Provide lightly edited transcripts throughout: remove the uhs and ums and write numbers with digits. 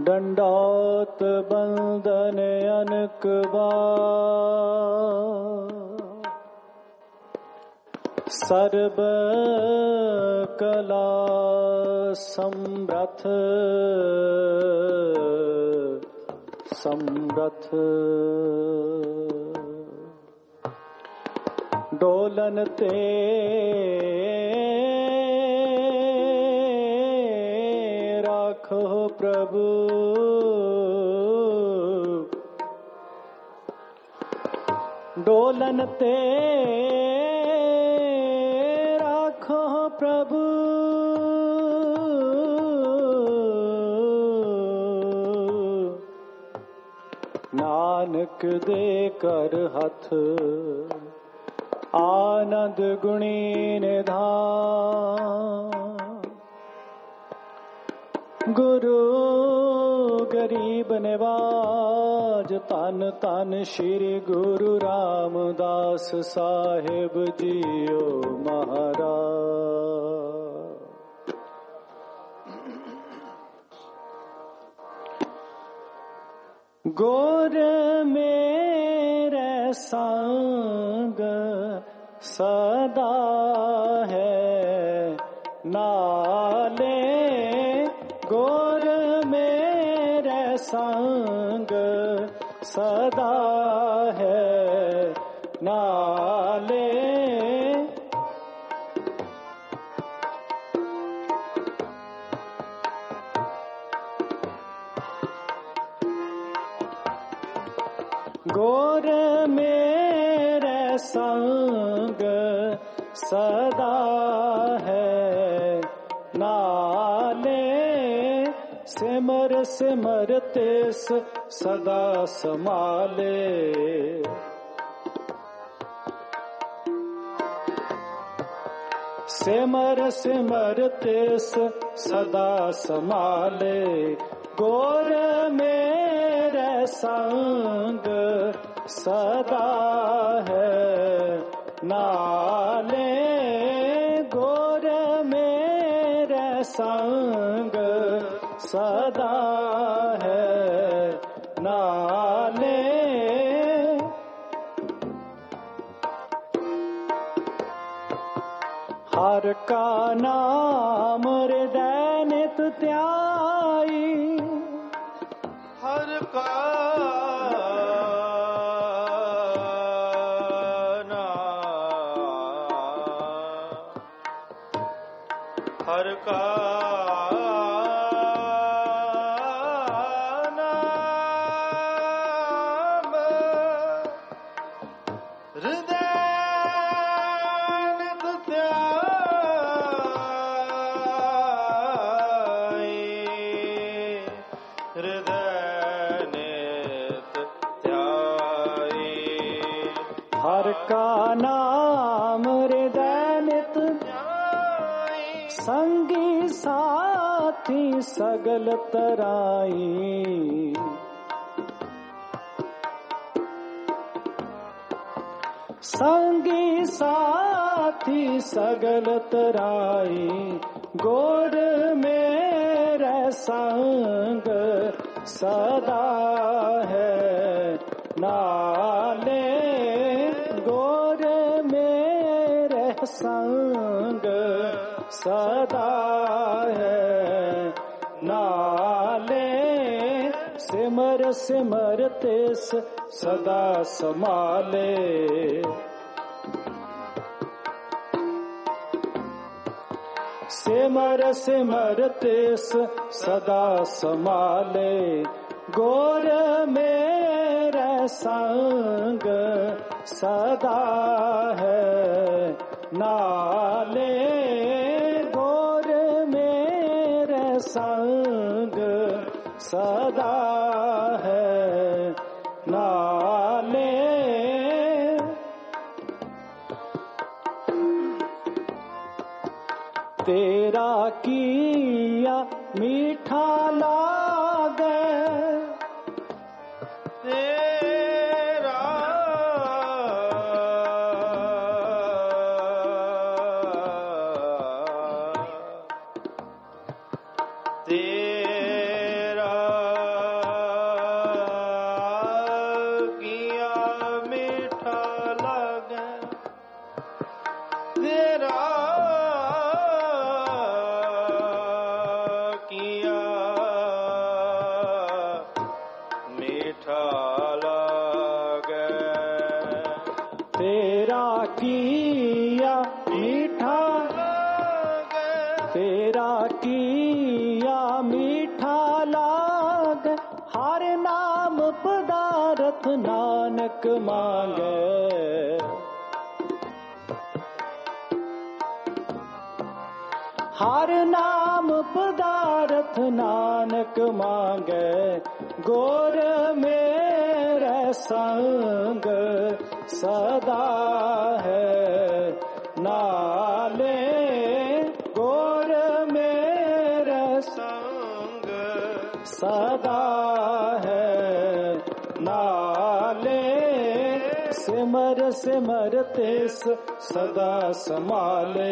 दंडौत बंदन अनक बार, सर्व कला समरथ समरथ। डोलन ते राखो प्रभु, डोलन ते राखो प्रभु, नानक दे कर हथ आनंद गुणी निधान। गुरु गरीब निवाज तन तन श्री गुरु रामदास साहिब जियो महाराज। गोर मेरे संग सदा है नाले, गोर मेरे संग सदा है नाले। गोर मेरे संग सदा है नाले, सिमर सिमर तेस सदा समाले। सिमर सिमर तेस सदा समाले, गोर मेरे संग सदा है नाले। गोर मेरे संग सदा है नाले। हर का नाम हृदय नित ध्याई, हर का हर का नाम हृदय नित ध्याई, हृदय नित ध्याई। हर का नाम हृदय नित संगी साथी सगल तराई। संगी साथी सगल तराई, गोर मेरे संग सदा है नाले। गोर मेरे संग सदा है नाले। सिमर सिमर तेस सदा समाले। सिमर सिमर तेस सदा समाले, गोर मेरे संग सदा है नाले। गोर मेरे संग सदा है नाले। तेरा किया मीठा लागे, तेरा तेरा नानक मांगे। हर नाम पदार्थ नानक मांगे, गोर मेरे संग सदा है नाले। गोर मेरे संग सदा है नाले। सिमर सिमर तिस सदा समाले।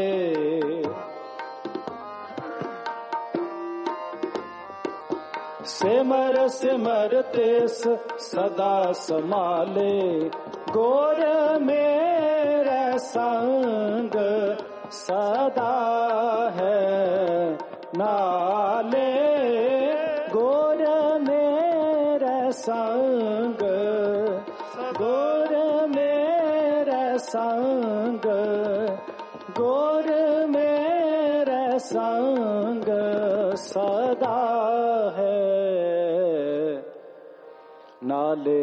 सिमर सिमर तिस सदा समाले। गोर मेरे संग सदा है नाले। गोर मेरे संग, गोर मेरे संग, गोर मेरे संग सदा है नाले।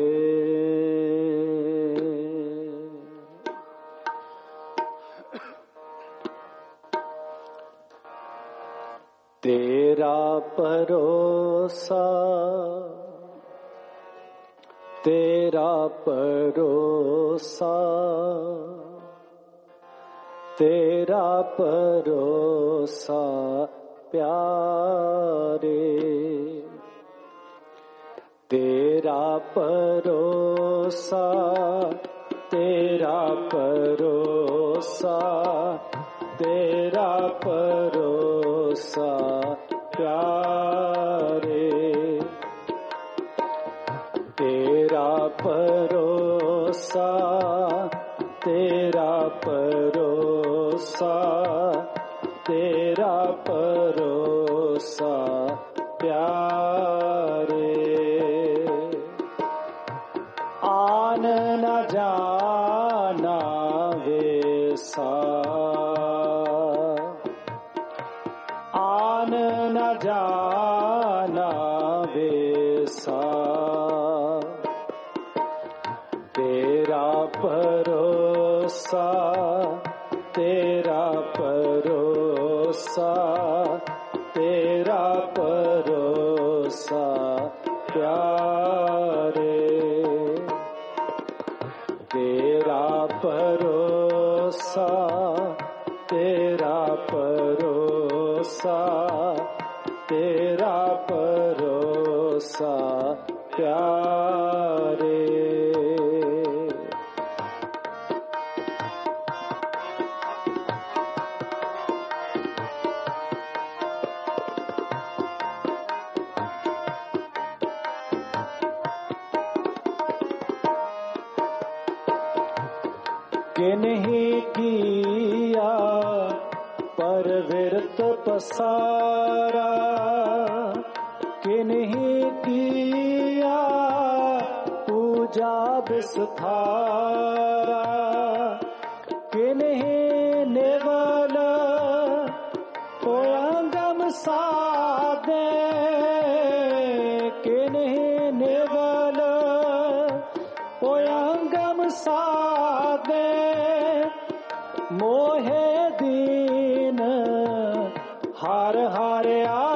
तेरा परोसा, तेरा परोसा, तेरा परोसा प्यारे। तेरा परोसा, तेरा परोसा, तेरा परोसा प्यारे। तेरा परोसा, तेरा परोसा, तेरा परोसा प्यारे। आन न जाना वेसा, आन न जाना वेसा। तेरा परोसा, तेरा परोसा, तेरा परोसा प्यारे। तेरा परोसा, तेरा परोसा, तेरा परोसा प्यारे। किन्हीं किया परविरत पसारा, किन्हीं किया पूजा विस्तारा। किन्हीं निवल पोयंगम साधे, किन्हीं निवल पोयंगम साधे। मोहे दीन हर हर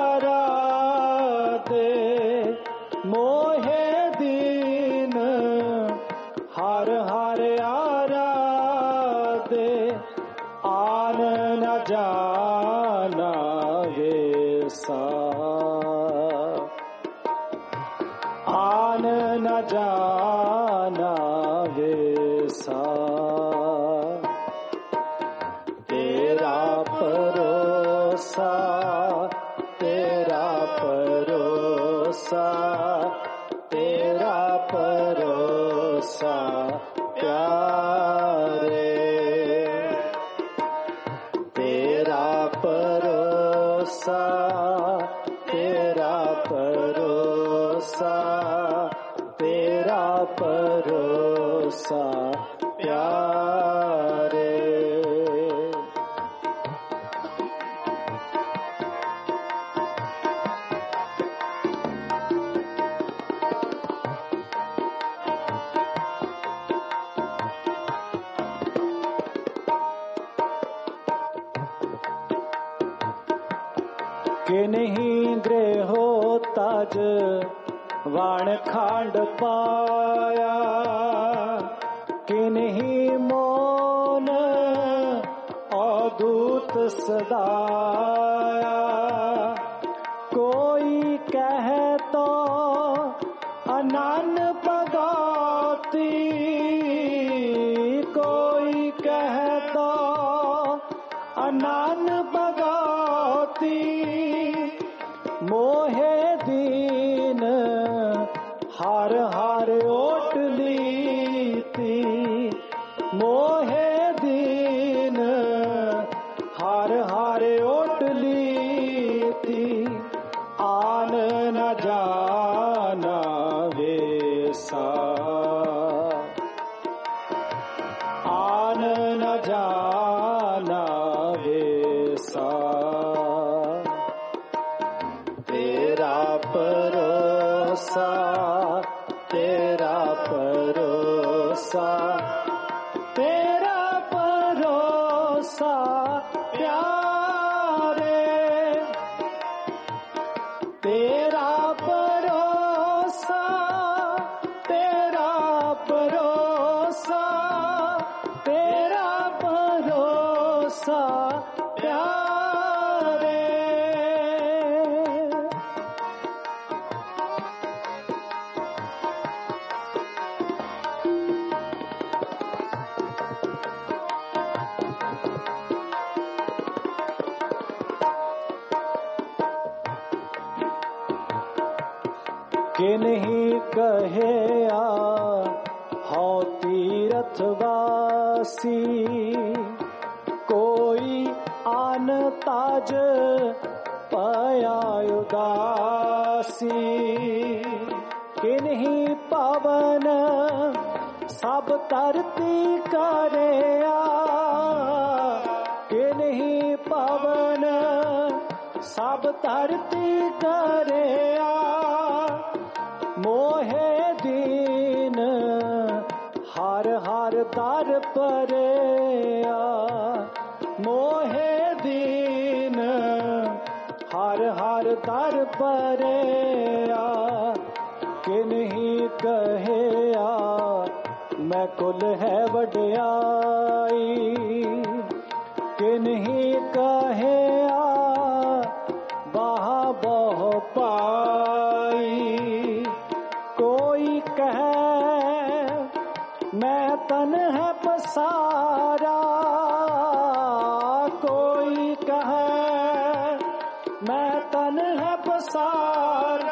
आराधे, मोहे दीन हर हर आराधे। आन न जाना वेसा, आन न जाना वेसा। तेरा परोसा, तेरा परोसा, तेरा परोसा प्यारे। तेरा परोसा, तेरा परोसा, तेरा परोसा प्यारे। किन्हीं गृहो तज वाण खांड पाया, किन्हीं मोन अवधूत सदाया। कोई कह तो अनन पगाती, कोई कह तो अनन पगाती। मोहे दीन हार हार ओट लीती, मोहे दीन हार हार ओट लीती। आन न जाना वेसा, आन न जाना वेसा। तेरा परोसा, तेरा परोसा, तेरा परोसा प्यारे। तेरा भरोसा, तेरा भरोसा, तेरा भरोसा प्यारे। किन्हीं कहे हो तीर्थवासी, कोई आन ताज पाया उदासी। किन्हीं पावन सब धरती करेया, किन्हीं पावन सब धरती करेया। मोहे दीन हर हर दर परेया, मोहे दीन हर हर दर परेया। किन्हीं कहेया मैं कुल है वड्याई, किन्हीं कहेया बाहा बहु पाई। कोई कहे मैं तन है पसारा, कोई कहे मैं तन है पसारा।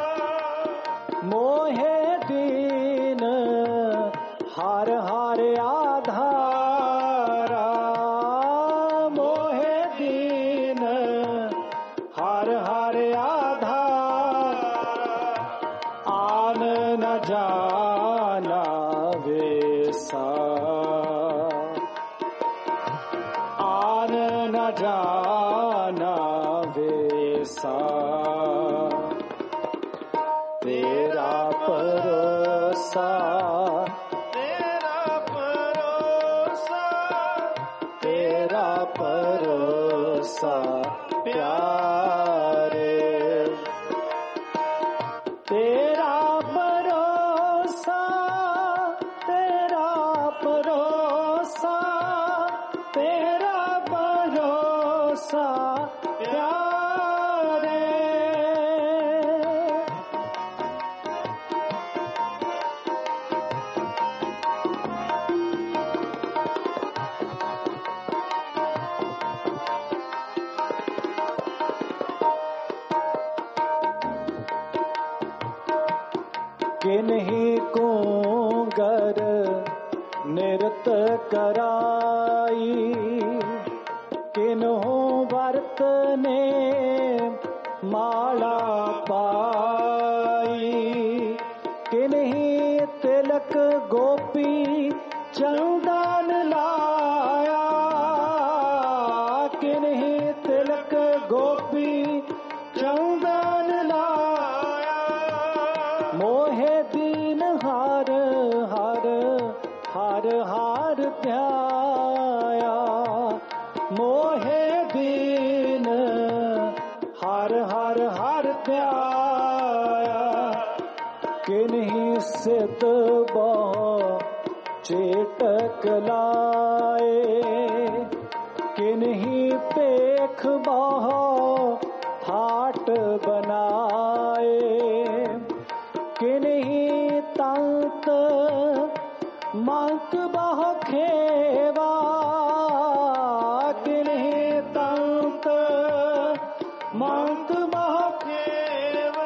मोहे दीन हर हर आधारा, मोहे दीन हर हर आधारा। आन न जाना वेसा, आन न जाना वेसा। तेरा परोसा, तेरा भरोसा, तेरा परोसा प्यारे। तेरा भरोसा, तेरा भरोसा, तेरा भरोसा प्यारे। किन्हीं को गर निरत कराई, किन्हों वर्त ने माला पाई। किन्हीं तिलक गोपी चंदन लाया, किन्हीं तिलक गोपी चंदन लाया। मोहे दीन हार हार हार हार ध्याया, मोहे दीन हर हर हर ध्याया किन्हीं सित बहु चेटक लाए किन्हीं पेख बहु फाट बनाए किन्हीं तंत मंक बहु खेवा किन्हीं तंत मंक बहु खेवा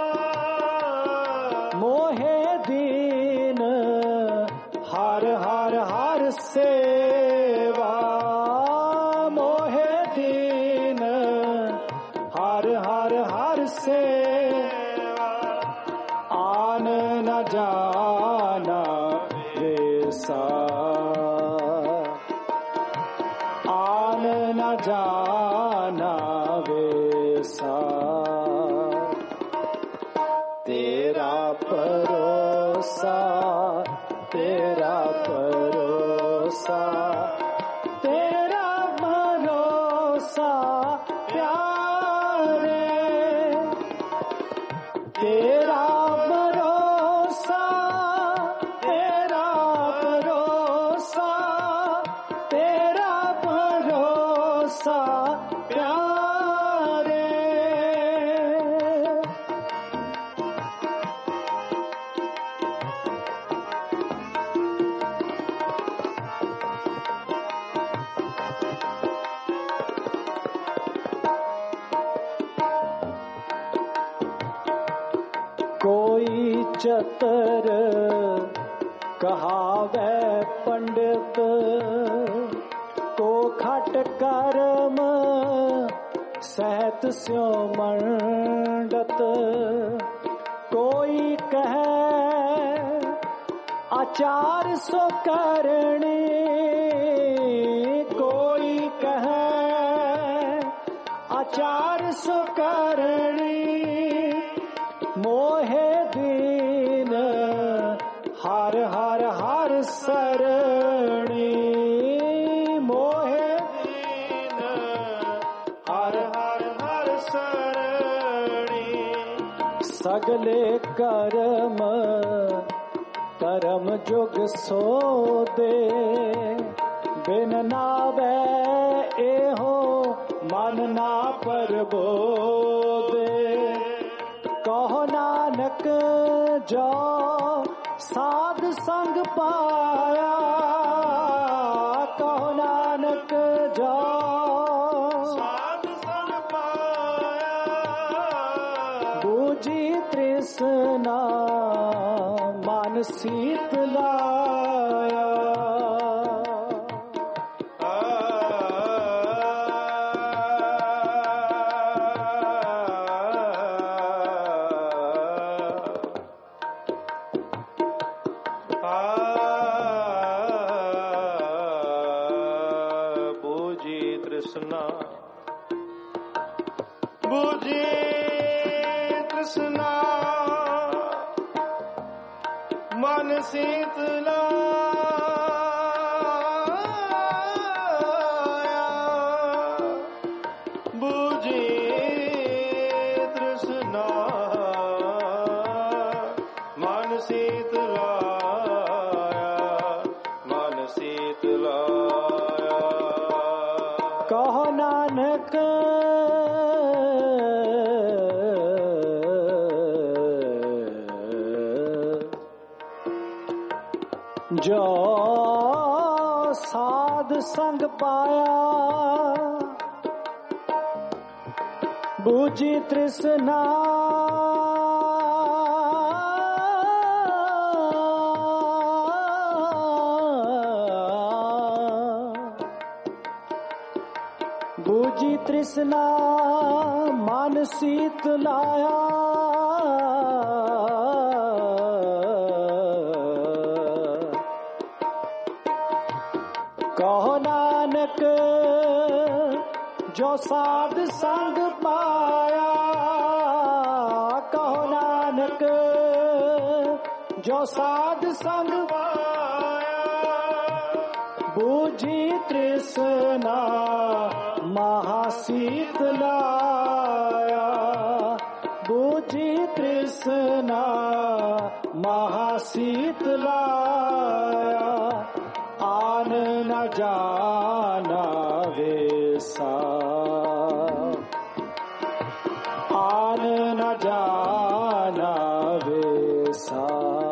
मोहे दीन हर हर हर सेवा मोहे दीन हर हर हर सेवा आन न जाना वेसा आन न जाना वेसा तेरा परोसा तेरा भरोसा तेरा भरोसा प्यारे तेरा भरोसा तेरा भरोसा तेरा भरोसा प्यारे कोई चतर कहावे पंडित को खट कर्म सहत स्यो मंडत कोई कहे आचार सो करणी कोई कहे आचार सो करणी मोहे दीन हर हर हर सरणी मोहे दीन हर हर हर सरणी सगले कर्म परम जुग सो दे बिन नावे एहो मन ना परबोदे कहो नानक जो साध संग पाया कहो नानक जो साध संग पाया बूझी तृष्णा मन शीत लाया बुझी तृष्णा मन शीतला बुझी तृष्णा मन शीतला मन शीतला कहो नानक जो साध संग पाया बूझी तृष्णा बूझी तृष्णा मन शीत लाया कहो नानक जो साध संग पाया कहो नानक जो साध संग पाया बूझी तृष्णा महाशीत लाया तृष्णा महाशीतलाया आन न जाना वेसा आन न जाना वेसा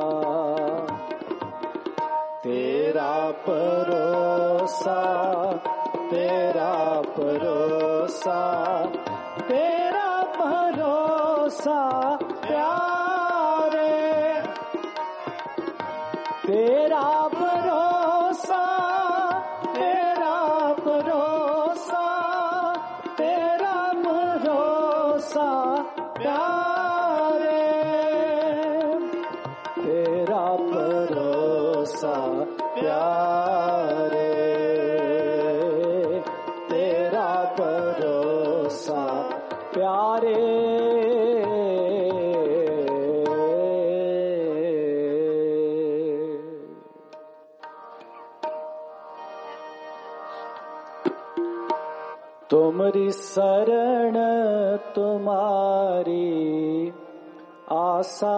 तेरा परोसा तेरा भरोसा तेरा भरोसा प्यारे तेरा भरोसा तेरा भरोसा तेरा भरोसा प्यारे तेरा भरोसा प्यारे तेरा भरोसा प्यारे तुमरी शरण तुम्हारी आशा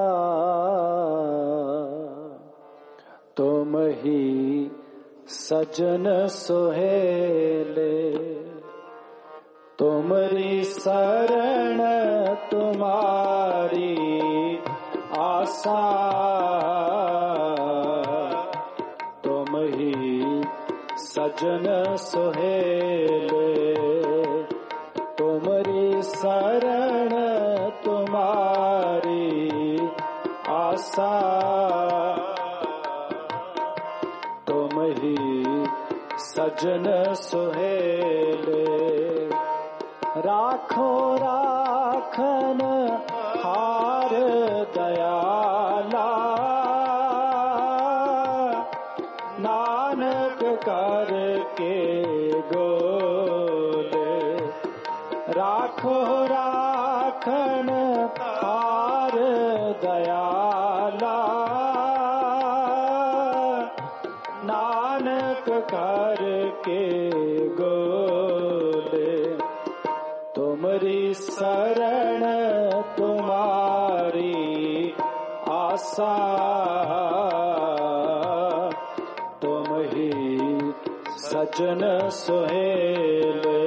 तुम ही सजन सुहेले तुमरी शरण तुम्हारी आशा तुम ही सजन सुहेले तुमरी शरण तुम्हारी आशा तुम ही सजन सुहेले राखो राखन हार दयाला नानक करके गोले राखो राखन हार दयाला नानक करके गोले तुमरी शरण तुम्हारी आशा तुम ही सजन सुहेले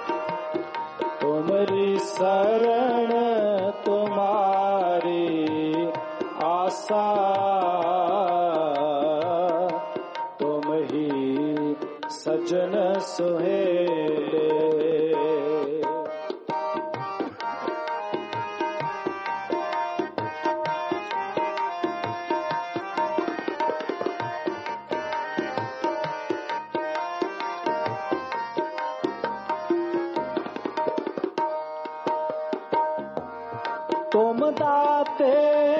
तुमरी शरण तुम्हारी आशा तुम ही सजन सुहेले तुम दाते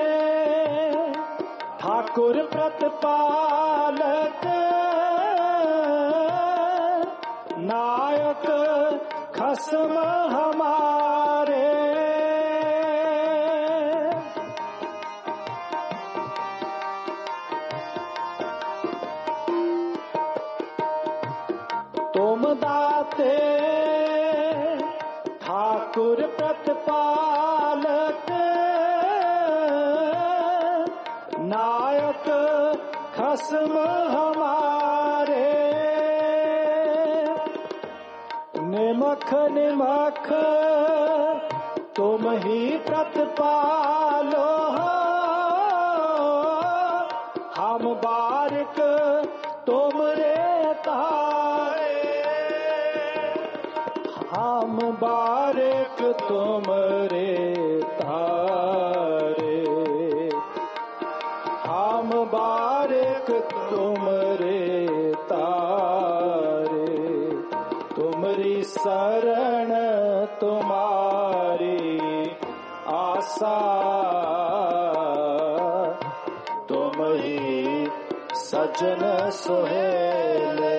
ठाकुर प्रतिपालक नायक खसम हमारे तुम दाते ठाकुर प्रतिपालक नायक खसम हमारे निमख निमख तुम ही प्रतिपालो हम बारिक तुम रे तारे हम बारिक तुम रे तारे हम बारिक तुम रे तारे तुमरी शरण तुम्हारी आशा तुम ही सजन सुहेले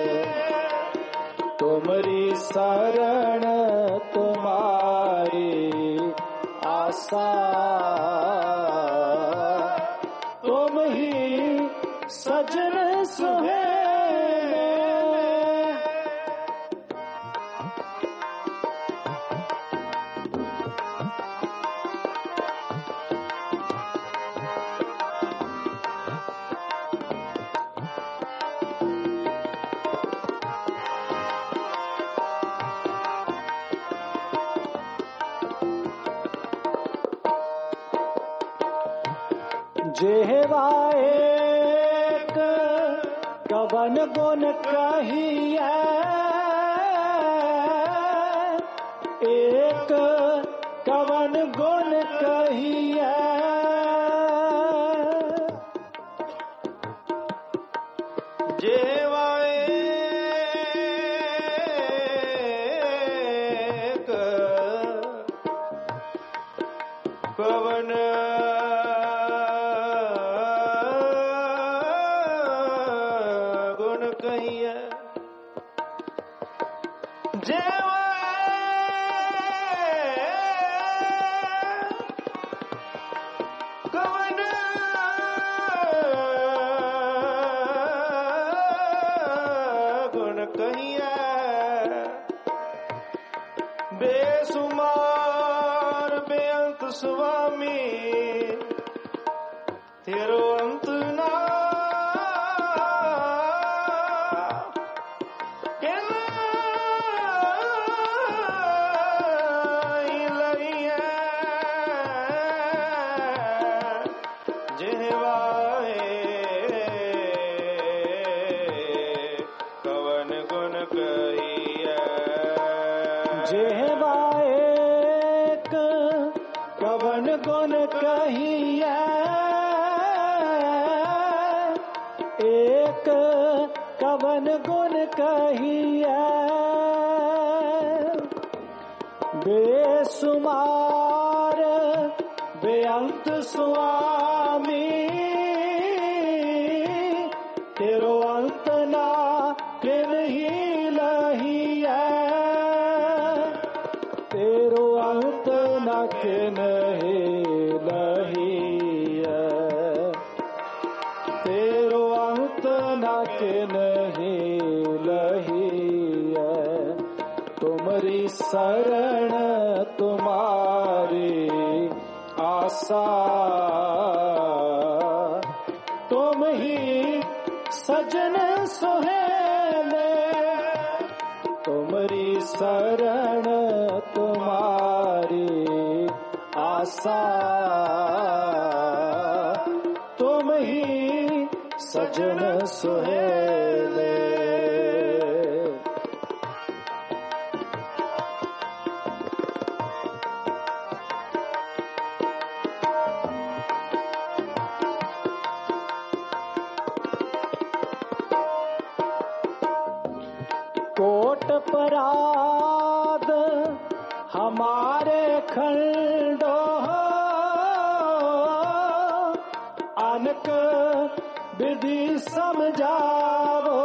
तुमरी शरण तुम्हारी आशा तुम ही सजन सुहेले जेहवा एक कवन गुण कहिए, एक कवन गुण कहिए। जेहवा एक कवन गुण कहिए। जेहवा कवन गुण कहिए। बेसुमार बेअंत स्वामी तेरो अंत ना जेहवा एक कवन गुण कहिए, एक कवन गुण कहिए। बेसुमार बेअंत स्वामी तेरो अंत ना किन्ही लहिए, तेरो अंत न किन्ही लहिए, तेरो अंत न किन्ही लहिए। तुमरी शरण तुम्हारी आशा, तुम ही सजन सुहेले। तुमरी शरण तुम्हारी आशा, तुम ही सजन सुहेले। कोट पराद हमारे खंडो, अनक विधि समझावो।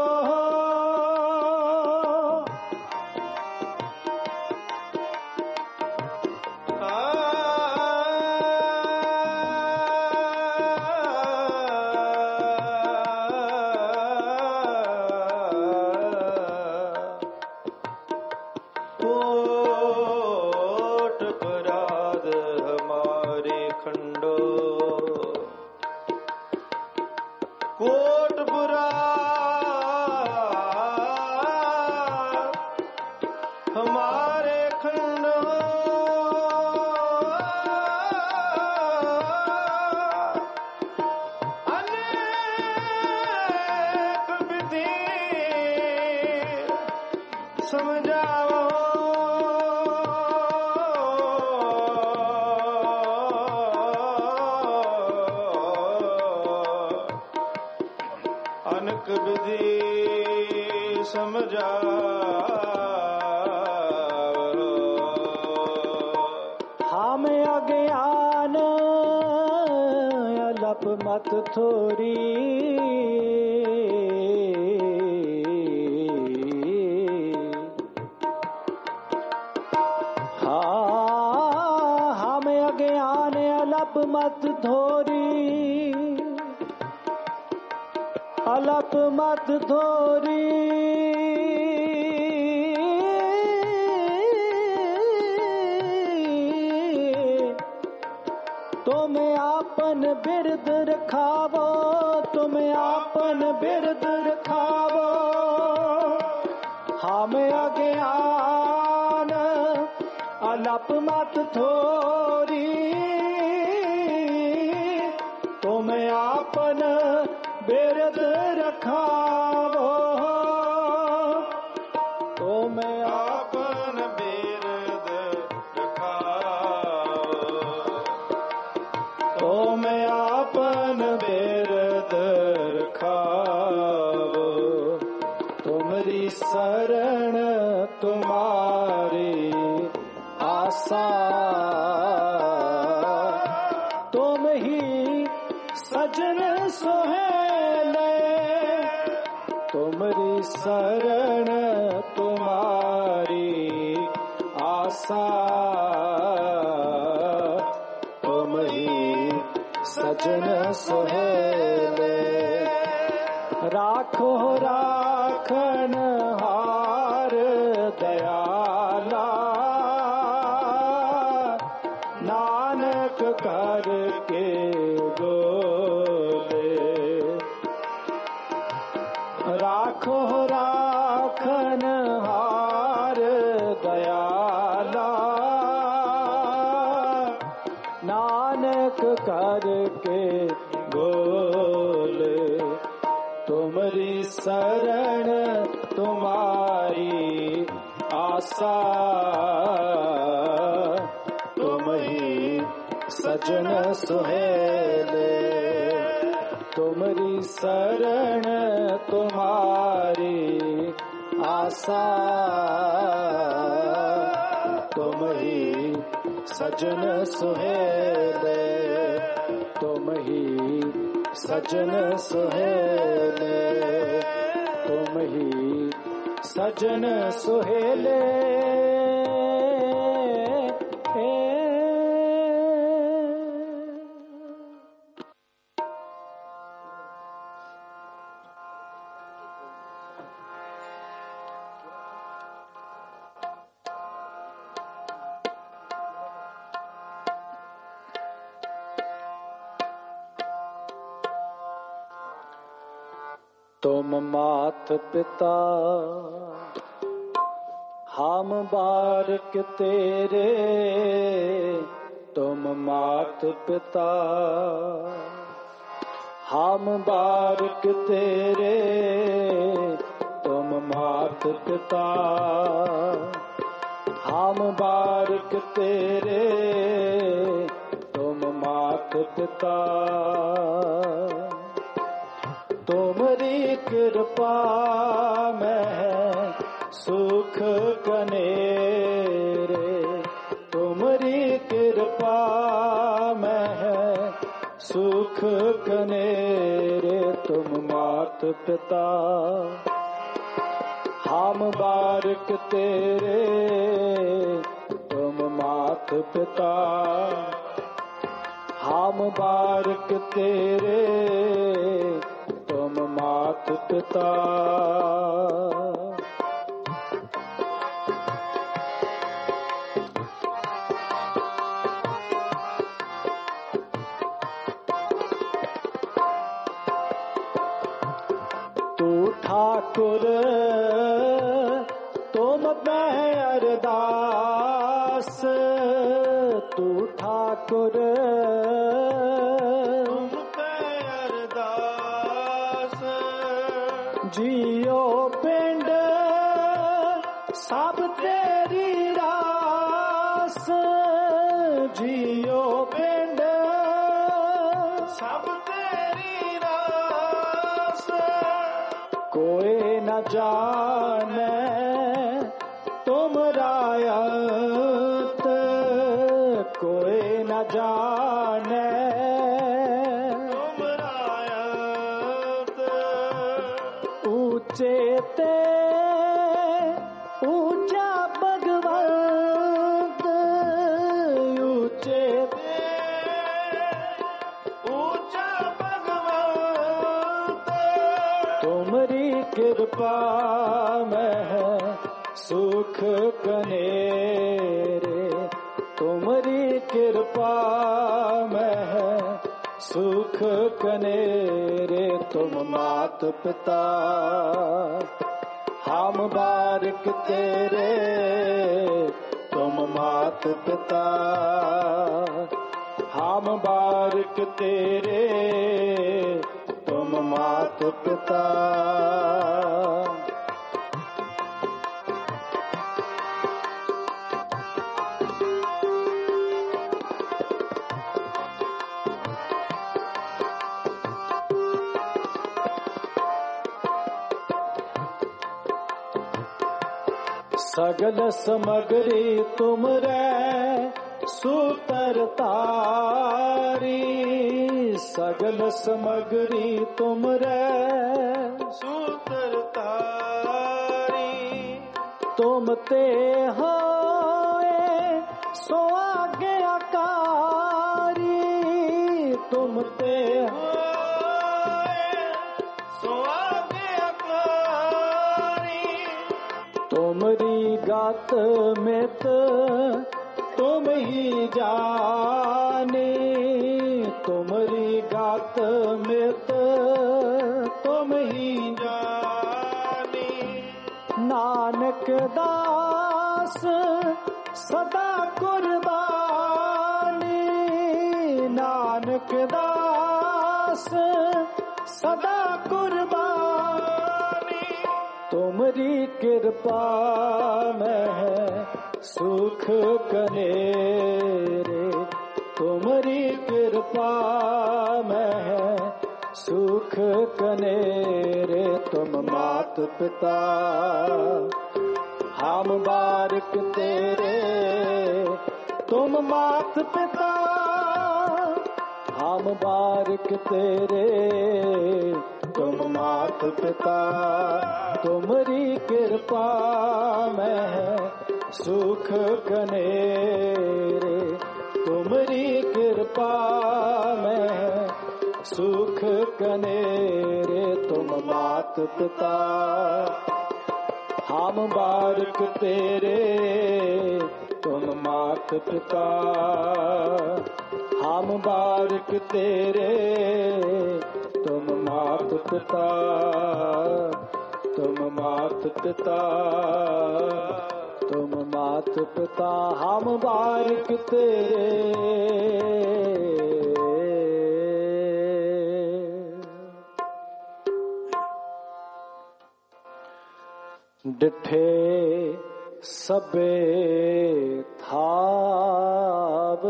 कोट पराध हमारे खंडो, कोट पराध हमारे खंडो। अनेक विधि समझाओ। अनक विधि समझाओ। हम अज्ञान अलप मत थोरी, हम अज्ञान अलप मत थोरी, अलप मत थोरी। तुम आपन बिरद रखावो, तुम आपन बिरद रखावो। हम अज्ञान अलप मत थोरी, तुम आपन बिरद रखावो, तुम आपन बिरद रखावो, तुम आपन बिरद रखावो, तुमरी शरण तुम्हारी आशा, तुम ही सजन सुहेले, तुमरी शरण तुम्हारी आशा, तुम ही सजन सुहेले, राखो राखन हार दयाला, नानक करके बोले, राखो राखन हार दयाला, नानक करके बोले, तुमरी शरण तुम्हारी आशा, तुम ही सजन सुहेले, तुमरी शरण तुम्हारी आशा, तुम ही सजन सुहेले, तुम ही सजन सुहेले, तुम ही सजन सुहेले। तुम मात पिता हम बारक तेरे, तुम मात पिता हम बारक तेरे, तुम मात पिता हम बारक तेरे, तुम मात पिता, तुमरी कृपा में है सुख कनेरे, तुमरी कृपा में है सुख कनेरे, तुम मात पिता हम बारक तेरे, तुम मात पिता हम बारक तेरे, तुम मात पिता, तू ठाकुर तुम मैं अरदास, तू ठाकुर जियो पिंड सब तेरी रास, जियो पिंड सब तेरी रास, कोई न जाने तुमरा अंत, कोई न जाने चेते ऊंचा भगवंत, ऊंचे ऊंचा भगवंत, तुमरी कृपा में है सुख कनेरे, तुमरी कृपा में है सुख कनेरे, तुम मात पिता हम बारक तेरे, तुम मात पिता हम बारक तेरे, तुम मात पिता। सगल समगरी तुम रे सूतर तारी। सगल समगरी तुम रे सूतर तारी। तुम ते होए सो आज्ञाकारी। तुम ते तुमरी गात मित तुम ही जाने। तुमरी गात मित तुम ही जानी। नानक दास सदा कुर्बानी। नानक दास सदा कुर्बानी। तुमरी कृपा में है सुख कनेरे। तुमरी कृपा में है सुख कनेरे। तुम मात पिता हम बारिक तेरे। तुम मात पिता हम बारिक तेरे। तुम मात पिता तुमरी कृपा में है सुख कनेरे। तुमरी कृपा में है सुख कनेरे। तुम मात पिता हम बारिक तेरे। तुम मात पिता हम बारिक तेरे। तुम मात पिता तुम मात पिता तुम मात पिता हम बारिक तेरे। डिठे सबे थाव।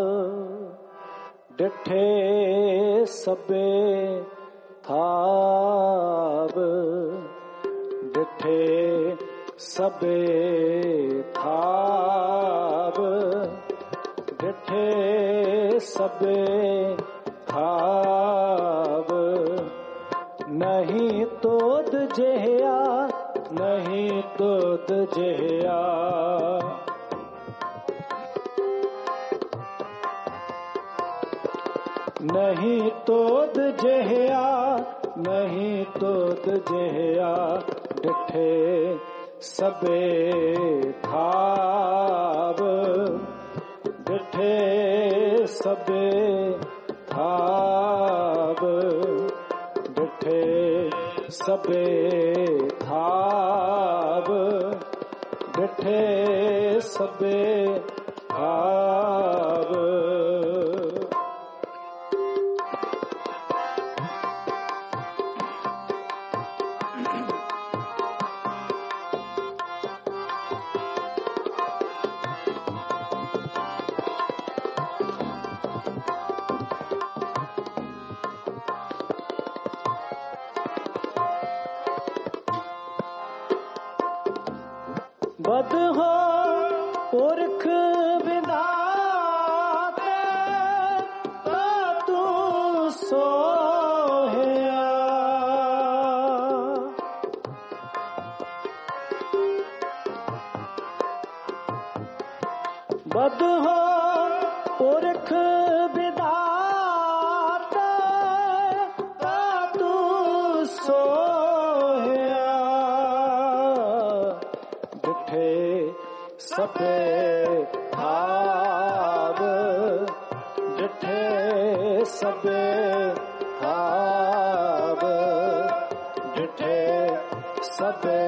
डिठे सबे थाव। डिठे सबे थाव। डिठे सबे थाव। नहीं तोद जहिया नहीं तोद जहिया। नहीं तोद जहिया नहीं तोद जहिया। डिठे सबे थाव। डिठे सबे थाव। डिठे सबे थाव। डिठे सबे थाव। बद हो पुरख विधाते तू सोहया। बद हो पुरख विधाते तू सोहया। डिठे सबे थाव। डिठे सबे थाव। डिठे सबे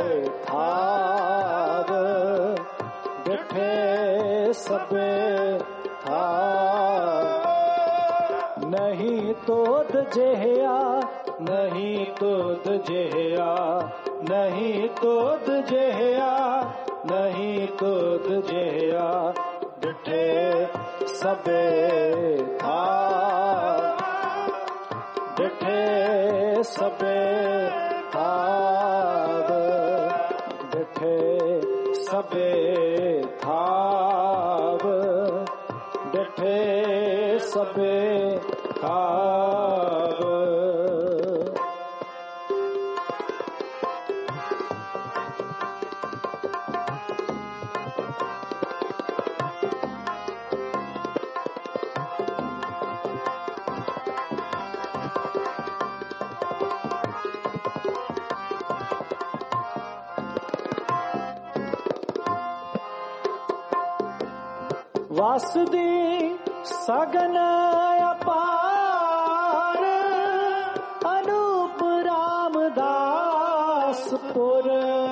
थाव। डिठे सबे थाव। नहीं तोद जहिया ਨਹੀਂ ਤੁਧ ਜਿਹਾ, ਨਹੀਂ ਤੁਧ ਜਿਹਾ, ਨਹੀਂ ਤੁਧ ਜਿਹਾ। ਡਿਠੇ ਸਭੇ ਥਾਵ, ਡਿਠੇ ਸਭੇ ਥਾਵ, ਡਿਠੇ ਸਭੇ ਥਾਵ, ਡਿਠੇ ਸਭੇ ਥਾਵ। ਵਸਦੀ ਸਗਨ ਅਪਾਰ, ਅਨੂਪ ਰਾਮਦਾਸਪੁਰ।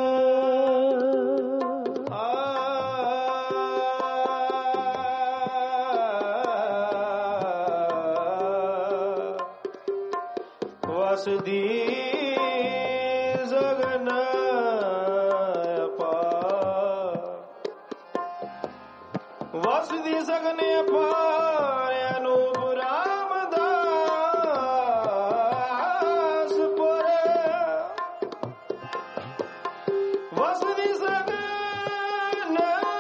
ਵਸਦੀ ਸਗਨ ਵਸਦੀ ਸਗਨ ਅਪਾਰ, ਅਨੂਪ ਰਾਮਦਾਸਪੁਰ। ਵਸਦੀ ਸਗਨ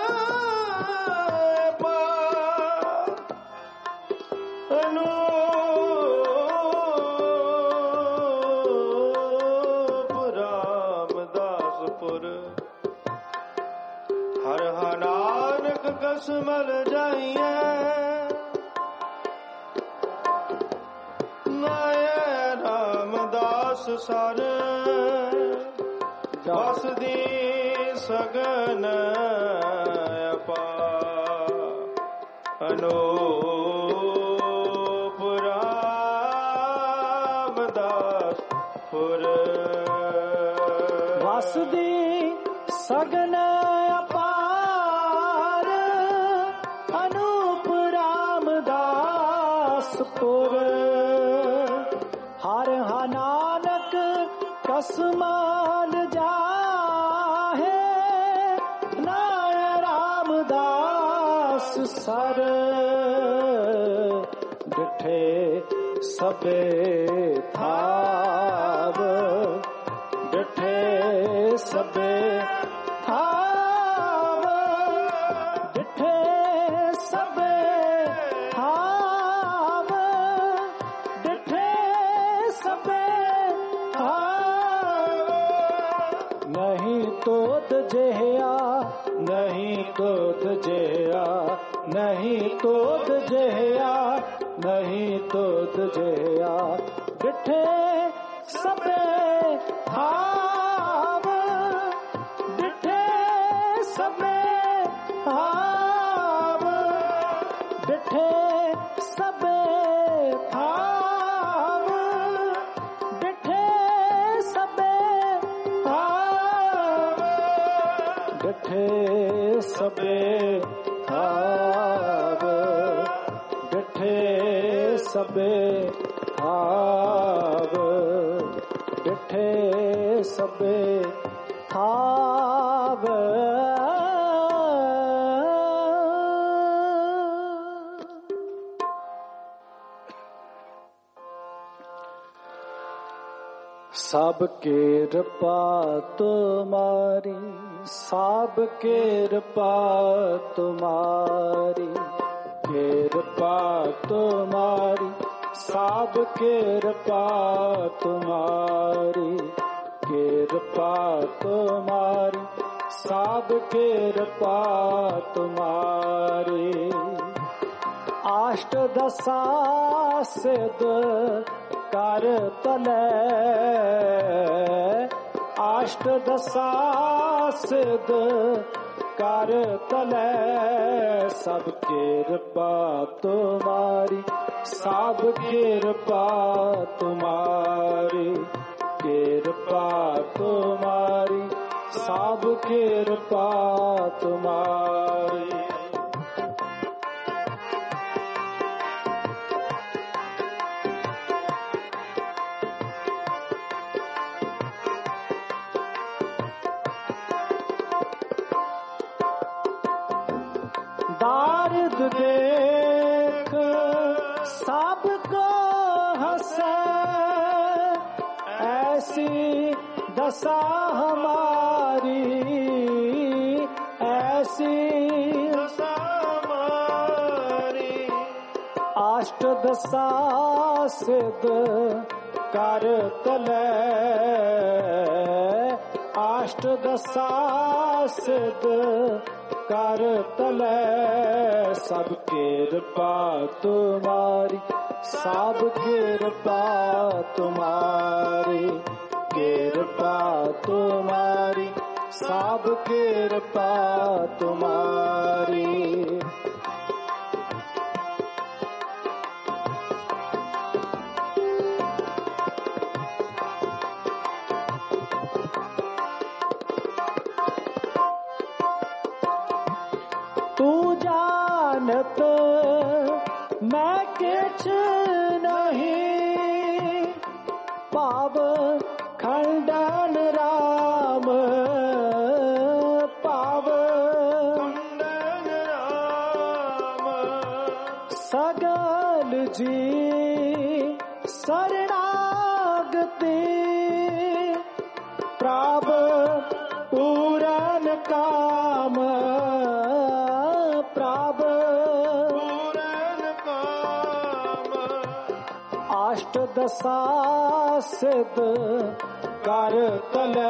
ਅਪਾਰ, ਅਨੂਪ ਰਾਮਦਾਸਪੁਰ। ਹਰ ਨਾਨਕ ਕਸਮਲ ਜਾਈਐ, ਨਾਏ ਰਾਮਦਾਸ ਸਰ। ਵਸਦੀ ਸਗਨ ਅਪਾਰ, ਅਨੂਪ ਰਾਮਦਾਸਪੁਰ। ਵਸਦੀ ਸਗਨ ਅਪਾਰ, ਅਨੂਪ ਰਾਮਦਾਸਪੁਰ। ਹਰ ਨਾਨਕ ਕਸਮਾਲ ਜਾਹੇ, ਨਾਏ ਰਾਮਦਾਸ ਸਰ। ਡਿਠੇ ਸਭੇ ਥਾਵ, ਡਿਠੇ ਸਭੇ ਥਾਵ, ਡਿਠੇ ਸਭੇ ਥਾਵ, ਡਿਠੇ ਸਭੇ ਥਾਵ। ਨਹੀਂ ਤੁਧ ਜਿਹਾ, ਨਹੀਂ ਤੁਧ ਜਿਹਾ, ਨਹੀਂ ਤੁਧ ਜਿਹਾ, ਨਹੀਂ ਤੁਧ ਜਿਹਾ। ਡਿਠੇ ਸਭੇ ਥਾਵ, ਡਿਠੇ ਸਭੇ ਥਾਵ, ਡਿਠੇ ਸਭੇ ਥਾਵ, ਡਿਠੇ ਸਭੇ ਥਾਵ, ਡਿਠੇ ਸਭੇ ਥਾਵ, ਡਿਠੇ ਸਭੇ ਥਾਵ, ਡਿਠੇ ਸਭੇ ਥਾਵ। ਸਭ ਕਿਰਪਾ ਤੁਮਾਰੀ, ਸਭ ਕਿਰਪਾ ਤੁਮਾਰੀ, ਕਿਰਪਾ ਤੁਮਾਰੀ, ਸਭ ਕਿਰਪਾ ਤੁਮਾਰੀ, ਕਿਰਪਾ ਤੁਮਾਰੀ, ਸਭ ਕਿਰਪਾ ਤੁਮਾਰੀ। ਆਸ਼ਟ ਦਸਾ ਸਿਧ ਕਰ ਤਲੈ, ਆਸ਼ਟ ਦਸਾ ਸਿਧ ਕਰ ਤਲੈ। ਸਭ ਕਿਰਪਾ ਤੁਮਾਰੀ, ਸਭ ਕਿਰਪਾ ਤੁਮਾਰੀ, ਕਿਰਪਾ ਤੁਮਾਰੀ, ਸਭ ਕਿਰਪਾ ਤੁਮਾਰੀ। रूप देख सबको हंसे, ऐसी दशा हमारी, ऐसी दशा हमारी। अष्ट दशा सिद्ध कर तले, अष्ट दशा सिद्ध कर तले, सब कृपा तुम्हारी, सब कृपा तुम्हारी, कृपा तुम्हारी, सब कृपा तुम्हारी। तू जानत मैं किछ नहीं, पाव खंडन राम, पाव खंडन राम। सगल जी शरणागति, प्राप पूरन काम, प्राप पूरन काम। अष्ट दशा सिद्ध कर तले,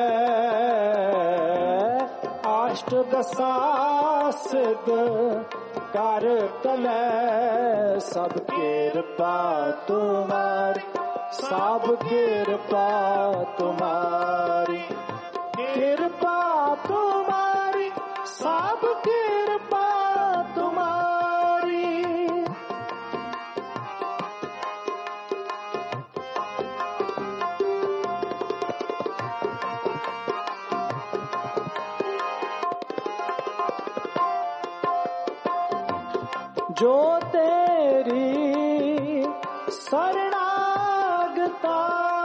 अष्ट दशा सिद्ध कर तले, सब कृपा तुम्हारी, सब कृपा तुम्हारी, कृपा तुम्हारी, सब कृपा तुम्हारी। जो तेरी शरणागता,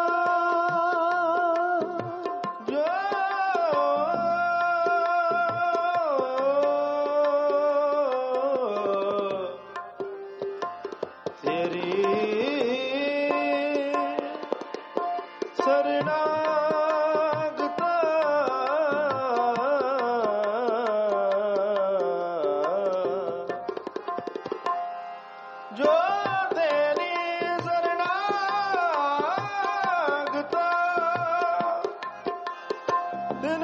जो तेरी शरणागता, जो तेरी शरणागता, दिन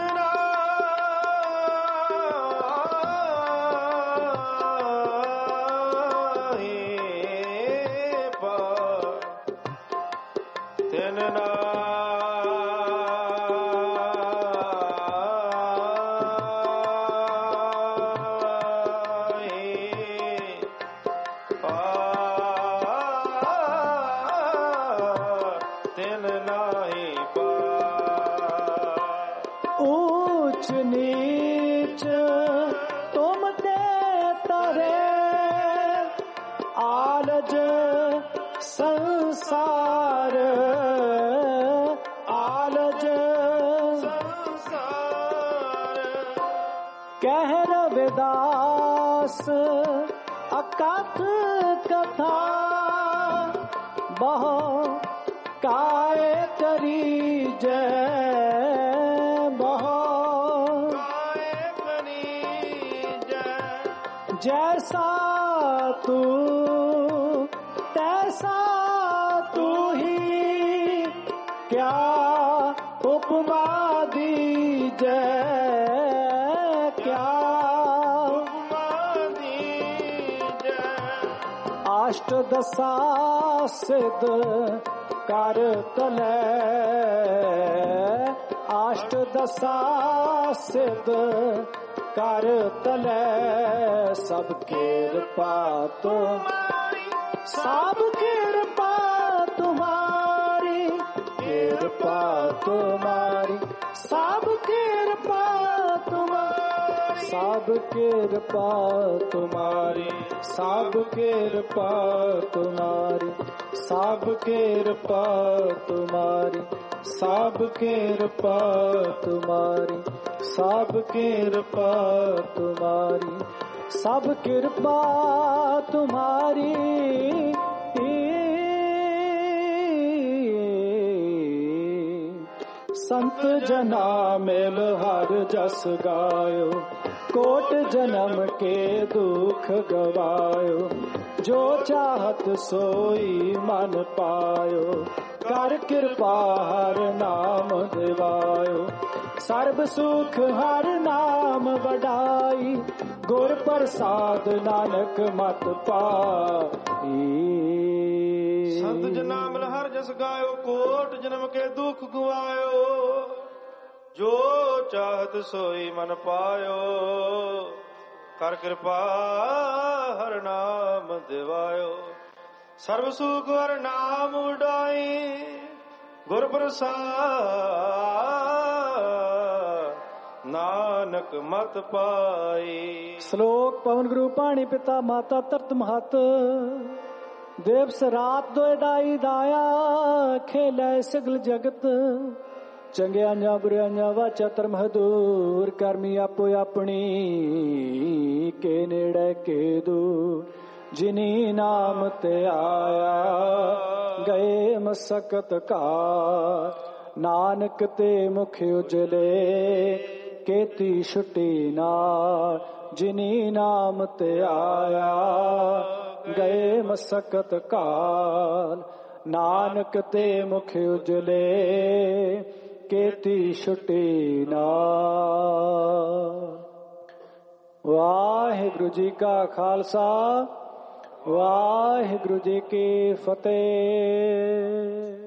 राही पार, दिन राही पार, दिन नाही पार। ऊंच नीच तुम देता रे, आलज संसार, आलज संसार। कह रविदास अकथ कथा, बहु काय करी जय, बहु काय करी जय। जैसा तू तैसा तू ही, क्या उपमा दीजे, क्या उपमा दीजे। अष्ट दशा सिद्ध कर तले, अष्ट दशा सिद्ध कर तले, सब कृपा तुम्हारी, सब कृपा तुम्हारी, कृपा तुम्हारी, सब कृपा तुम्हारी, सब कृपा तुम्हारी, सब कृपा तुम्हारी, सब कृपा तुम्हारी, सब कृपा तुम्हारी, सब कृपा तुम्हारी, सब कृपा तुम्हारी संत जना मेल हर जस गायो कोट जन्म के दुख गवायो जो चाहत सोई मन पायो कर कृपा हर नाम दिवायो सर्ब सुख हर नाम वडाई गुर प्रसाद नानक मत पाई संत जना मिल हर जस गायो कोट जन्म के दुख गवायो जो चाहत सोई मन पायो कर कृपा हर नाम दिवायो सर्व सुख हर नाम उडाई गुर प्रसाद नानक मत पाई। श्लोक पवन गुरु पाणी पिता माता तरत महत देव सरात दोए दाई दाया खेलै सगल जगत ਚੰਗਿਆਂ ਜਾਂ ਬੁਰਿਆਂ ਜਾਂ ਵਾਚਾ ਧਰਮ ਹਦੂਰ ਕਰਮੀ ਆਪੋ ਆਪਣੀ ਕੇ ਨੇੜੇ ਕੇ ਦੂਰ ਜਿਨੀ ਨਾਮ ਤੇ ਆਇਆ ਗਏ ਮਸਕਤ ਘਾਟ ਨਾਨਕ ਤੇ ਮੁਖ ਉਜਲੇ ਕੇਤੀ ਛੁੱਟੀ ਨਾਲ ਜਿਨੀ ਨਾਮ ਤੇ ਆਇਆ ਗਏ ਮਸਕਤ ਘਾਲ ਨਾਨਕ ਤੇ ਮੁਖ ਉਜਲੇ ਕੇਤੀ ਛੁੱਟੀ ਨਾਲ। ਵਾਹਿਗੁਰੂ ਜੀ ਕਾ ਖਾਲਸਾ ਵਾਹਿਗੁਰੂ ਜੀ ਕੀ ਫਤਿਹ।